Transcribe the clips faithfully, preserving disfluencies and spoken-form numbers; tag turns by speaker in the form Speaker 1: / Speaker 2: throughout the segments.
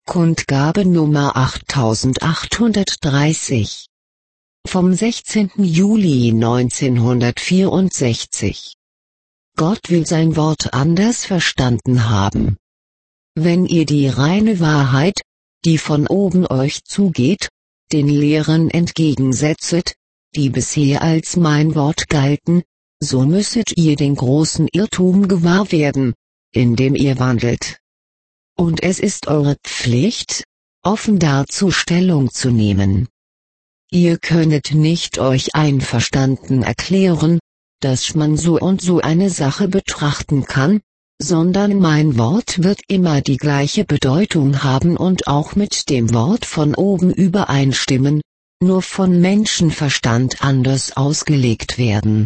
Speaker 1: Kundgabe Nummer achttausendachthundertdreißig vom sechzehnten Juli neunzehnhundertvierundsechzig. Gott will sein Wort anders verstanden haben. Wenn ihr die reine Wahrheit, die von oben euch zugeht, den Lehren entgegensetzet, die bisher als mein Wort galten, so müsset ihr den großen Irrtum gewahr werden, in dem ihr wandelt. Und es ist eure Pflicht, offen dazu Stellung zu nehmen. Ihr könnet nicht euch einverstanden erklären, dass man so und so eine Sache betrachten kann, sondern mein Wort wird immer die gleiche Bedeutung haben und auch mit dem Wort von oben übereinstimmen, nur von Menschenverstand anders ausgelegt werden.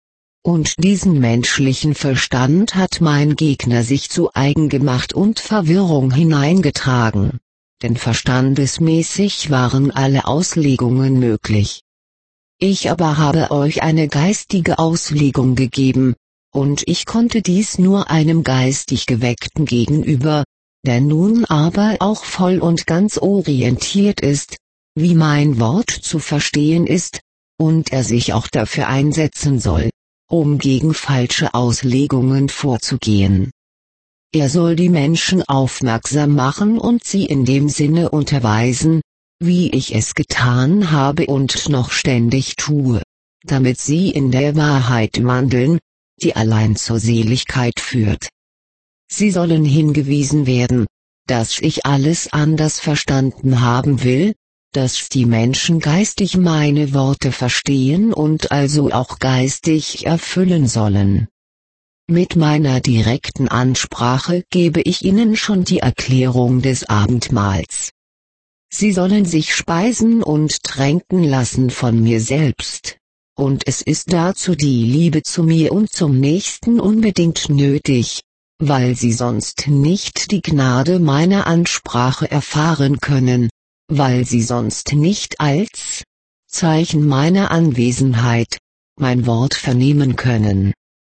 Speaker 1: Und diesen menschlichen Verstand hat mein Gegner sich zu eigen gemacht und Verwirrung hineingetragen, denn verstandesmäßig waren alle Auslegungen möglich. Ich aber habe euch eine geistige Auslegung gegeben, und ich konnte dies nur einem geistig Geweckten gegenüber, der nun aber auch voll und ganz orientiert ist, wie mein Wort zu verstehen ist, und er sich auch dafür einsetzen soll, um gegen falsche Auslegungen vorzugehen. Er soll die Menschen aufmerksam machen und sie in dem Sinne unterweisen, wie ich es getan habe und noch ständig tue, damit sie in der Wahrheit wandeln, die allein zur Seligkeit führt. Sie sollen hingewiesen werden, dass ich alles anders verstanden haben will, dass die Menschen geistig meine Worte verstehen und also auch geistig erfüllen sollen. Mit meiner direkten Ansprache gebe ich ihnen schon die Erklärung des Abendmahls. Sie sollen sich speisen und tränken lassen von mir selbst, und es ist dazu die Liebe zu mir und zum Nächsten unbedingt nötig, weil sie sonst nicht die Gnade meiner Ansprache erfahren können, weil sie sonst nicht als Zeichen meiner Anwesenheit mein Wort vernehmen können.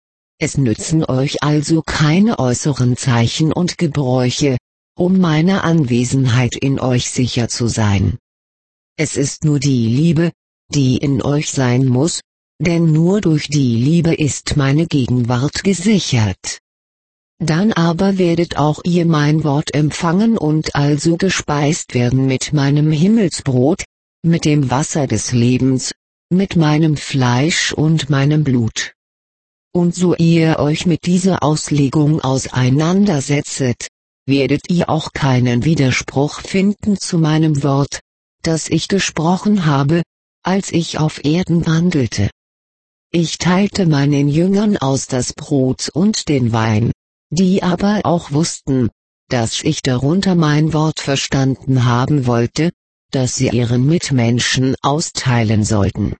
Speaker 1: Es nützen euch also keine äußeren Zeichen und Gebräuche, um meiner Anwesenheit in euch sicher zu sein. Es ist nur die Liebe, die in euch sein muss, denn nur durch die Liebe ist meine Gegenwart gesichert. Dann aber werdet auch ihr mein Wort empfangen und also gespeist werden mit meinem Himmelsbrot, mit dem Wasser des Lebens, mit meinem Fleisch und meinem Blut. Und so ihr euch mit dieser Auslegung auseinandersetzet, werdet ihr auch keinen Widerspruch finden zu meinem Wort, das ich gesprochen habe, als ich auf Erden wandelte. Ich teilte meinen Jüngern aus das Brot und den Wein, die aber auch wussten, dass ich darunter mein Wort verstanden haben wollte, das sie ihren Mitmenschen austeilen sollten.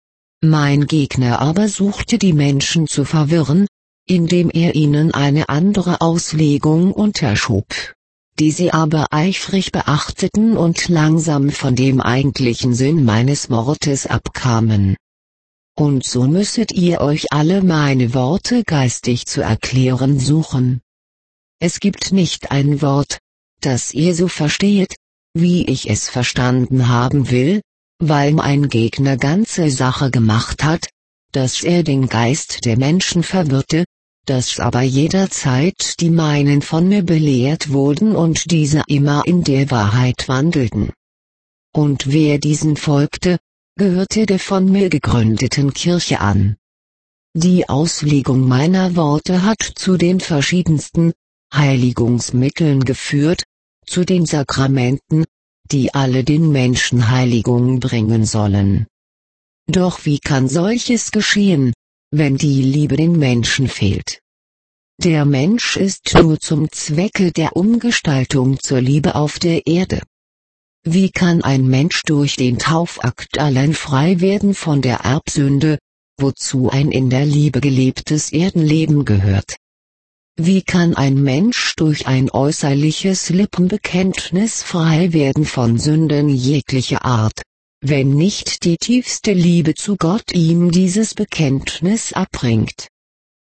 Speaker 1: Mein Gegner aber suchte die Menschen zu verwirren, indem er ihnen eine andere Auslegung unterschob, die sie aber eifrig beachteten und langsam von dem eigentlichen Sinn meines Wortes abkamen. Und so müsset ihr euch alle meine Worte geistig zu erklären suchen. Es gibt nicht ein Wort, das ihr so versteht, wie ich es verstanden haben will, weil mein Gegner ganze Sache gemacht hat, dass er den Geist der Menschen verwirrte, dass aber jederzeit die meinen von mir belehrt wurden und diese immer in der Wahrheit wandelten. Und wer diesen folgte, gehörte der von mir gegründeten Kirche an. Die Auslegung meiner Worte hat zu den verschiedensten Heiligungsmitteln geführt, zu den Sakramenten, die alle den Menschen Heiligung bringen sollen. Doch wie kann solches geschehen, wenn die Liebe den Menschen fehlt? Der Mensch ist nur zum Zwecke der Umgestaltung zur Liebe auf der Erde. Wie kann ein Mensch durch den Taufakt allein frei werden von der Erbsünde, wozu ein in der Liebe gelebtes Erdenleben gehört? Wie kann ein Mensch durch ein äußerliches Lippenbekenntnis frei werden von Sünden jeglicher Art, wenn nicht die tiefste Liebe zu Gott ihm dieses Bekenntnis abbringt?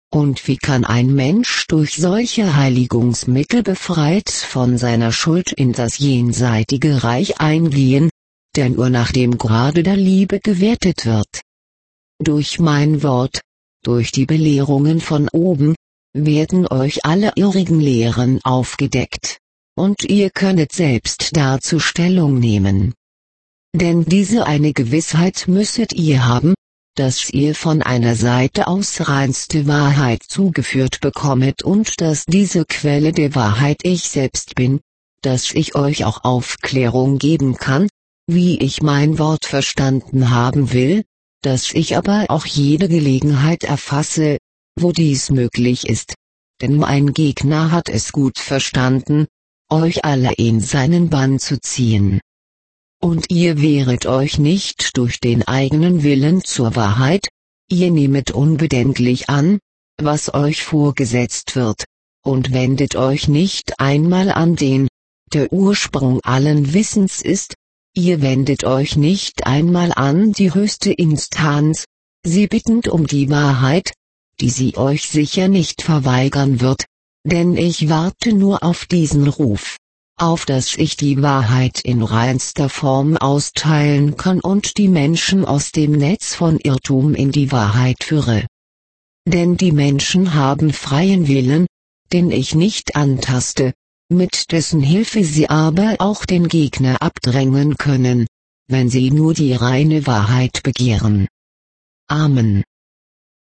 Speaker 1: Und wie kann ein Mensch durch solche Heiligungsmittel befreit von seiner Schuld in das jenseitige Reich eingehen, der nur nach dem Grade der Liebe gewertet wird? Durch mein Wort, durch die Belehrungen von oben, werden euch alle irrigen Lehren aufgedeckt, und ihr könnet selbst dazu Stellung nehmen. Denn diese eine Gewissheit müsstet ihr haben, dass ihr von einer Seite aus reinste Wahrheit zugeführt bekommet und dass diese Quelle der Wahrheit ich selbst bin, dass ich euch auch Aufklärung geben kann, wie ich mein Wort verstanden haben will, dass ich aber auch jede Gelegenheit erfasse, wo dies möglich ist. Denn mein Gegner hat es gut verstanden, euch alle in seinen Bann zu ziehen. Und ihr wehret euch nicht durch den eigenen Willen zur Wahrheit, ihr nehmet unbedenklich an, was euch vorgesetzt wird, und wendet euch nicht einmal an den, der Ursprung allen Wissens ist, ihr wendet euch nicht einmal an die höchste Instanz, sie bittend um die Wahrheit, die sie euch sicher nicht verweigern wird, denn ich warte nur auf diesen Ruf, auf dass ich die Wahrheit in reinster Form austeilen kann und die Menschen aus dem Netz von Irrtum in die Wahrheit führe. Denn die Menschen haben freien Willen, den ich nicht antaste, mit dessen Hilfe sie aber auch den Gegner abdrängen können, wenn sie nur die reine Wahrheit begehren. Amen.